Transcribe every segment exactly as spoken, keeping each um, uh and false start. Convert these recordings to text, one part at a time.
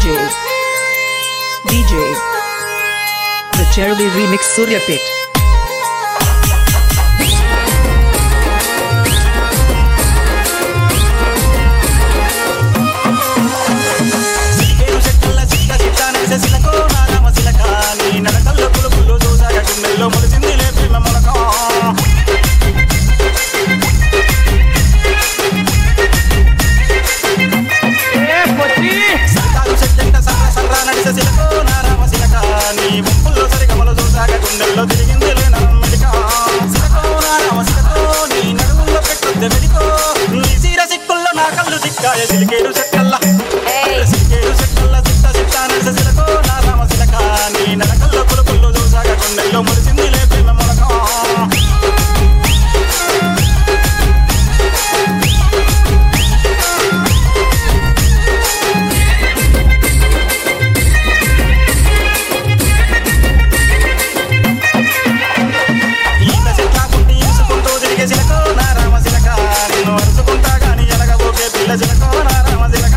D J The Cherry Remix Suryapet. సిలికేరు చెక్కల్ల సిలికేరు చెక్కల్ల సిట్ట సిట్టాన సిలకో నా రామ సిలక నీ నడకల్లో పులుపుల్లో చూసాక గుండెల్లో మురిసింది లే ప్రేమ మొలకం ఈత చెట్ల పుట్టి ఇసుకుంటూ తిరిగే సిలకో నా రామ సిలక నిన్ను అరుచుకుంటా గాని ఎలగబోకే పిల్ల సిలకో నా రామ సిలక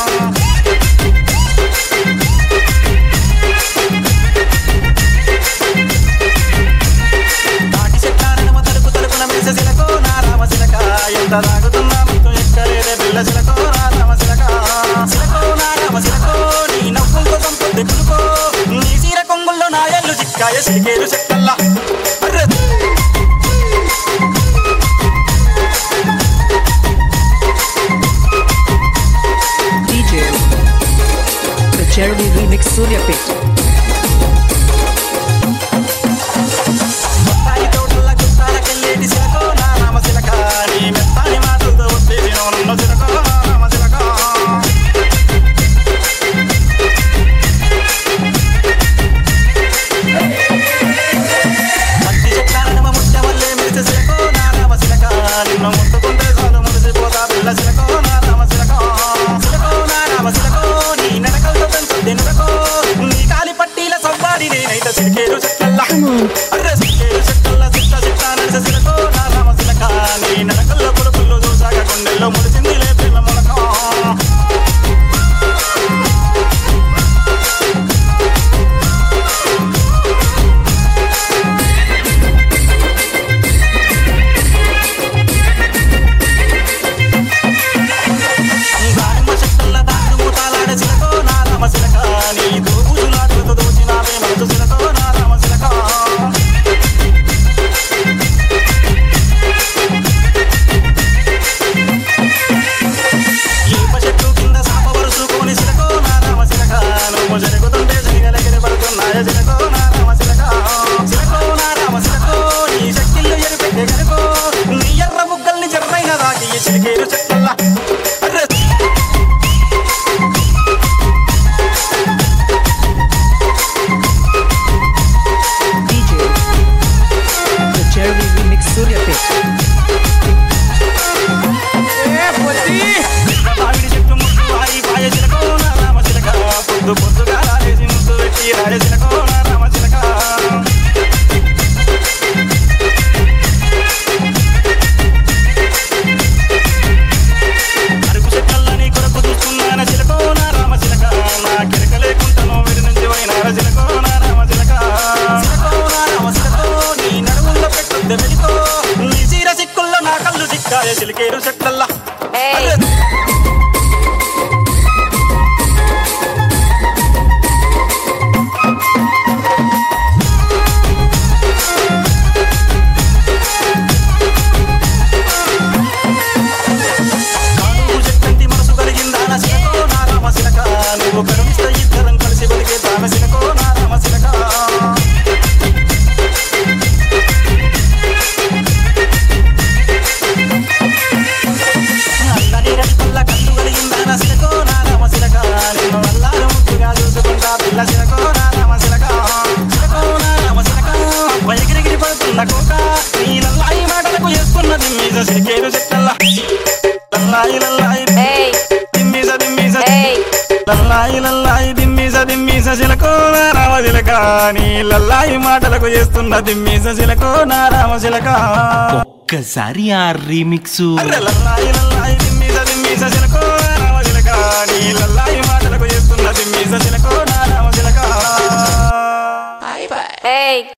తాటి చెట్టారనమ తలుపు తలుపున మెరిసే సిలకో నా రామ సిలక ఎంత తాగుతున్నా ముత్తు ఎక్కలేదే పిల్ల సిలకో నా రామ సిలక సిలకో నా రామ సిలకో నీ నవ్వులతో సంపొద్దు పులుకో నీ సీర కొంగుల్లో నా ఎల్లు చిక్కాయ సిలికేరు చెక్కల్లా D J The Cherry Remix Suryapet. మొత్తాయి తోటల గుట్టాలకెళ్ళేటి సిలకో నా రామ సిలక నీ మెత్తాని మాటలతో వచ్చేసి నోనున్న సిలకో నా రామ సిలక మట్టి చెట్టారనమ ముట్ట వల్లే మెరిసే సిలకో నా రామ సిలక నిన్ను ముట్టుకుంటే చాలు మురిసిపోతా పిల్ల సిలకో నా రామ సిలక సిలకో నా రామ సిలకో నీ నడకలతో పెంచుద్ది నడకో నీ కాలి పట్టీల సవ్వాడి నేనైతే సిలికేరు చెట్లల్లా అర్రె సిలికేరు చెట్లల్లా సిట్ట సిట్ట నడిసే సిలకో నా రామ సిలక నీ నడకల్లో పులుపుల్లో చూసాక గుండెల్లో మురిసింది లే ప్రేమ మొలకం దానిమ్మ చెట్టుల్ల దాని మూతాలాడే సిలకో నా రామ సిలక నీ దోబుజులాటలతో దోచినావే మనసు సిలకో నా రామ సిలక ఈప చెట్టు కింద సాప వరుసుకొని సిలకో నా రామ సిలక నువ్వు జరుగుతుంటే జగలగిరి పడుతున్నాయ సిలకో నా రామ సిలక సిలకో నా రామ సిలకో నీ శక్తిల్లో ఎరుపెట్టే గనుకో నీ ఎర్ర బుగ్గల్ని జర్రైన దాకి ఈ సిలికేరు చెట్లల్లా అర్రె D J The Cherry Remix Suryapet. మామిడి చెట్టు ముట్టు ఆయి పాయ చిలకో నా రామ చిలక పొద్దు పొద్దుగా రాలేసి ముద్దు పెట్టి రాయ చిలకో నా రామ చిలక అరుకు చెట్లని కొరకు చూస్తున్నాన చిలకో నా రామ చిలక నా కిరక లేకుంటాను వీరి నుంచి పోయినార చిలకో నా రామ చిలక చిలకో నా రామ చిలకో నీ నడుముల్లో పెట్టుద్ది వెలికో నీ చీర సిక్కుల్లో నా కళ్ళు చిక్కాయ చిలికేరు చెట్లల్లా కానుగు చెట్టంటి మనసు కలిగిందా నా సిలకో నా రామ సిలక నువ్వు కరుణిస్తే ఇద్దరం కలిసి బతికే దాన సిలకో నా రామ సిలక అల్లని రడిపల్ల కళ్ళు కలిగిందా నా సిలకో నా రామ సిలక నిన్ను అల్లారు ముద్దుగా చూసుకుంటా పిల్ల సిలకో నా రామ సిలక సిలకో నా రామ సిలక ఎగిరిగిరి పడుతున్న కోక నీ లల్లాయి మాటలకు వేసుకున్నది మీద సిలికేరు చెట్టల్లా లల్లాయి లల్లాయి దిమ్మీస దిమ్మీస లల్లాయి లల్లాయి దిమ్మీస దిమ్మీస సిలకో నా రామ సిలక నీ లల్లాయి మాటలకు చేస్తున్న దిమ్మీస సిలకో నా రామ సిలక ఒక్కసారి ఆ రీమిక్స్ అర్రె లల్లాయి లల్లాయి దిమ్మీస దిమ్మీస సిలకో నా రామ సిలక నీ లల్లాయి మాటలకు చేస్తున్న దిమ్మీస ఏయ్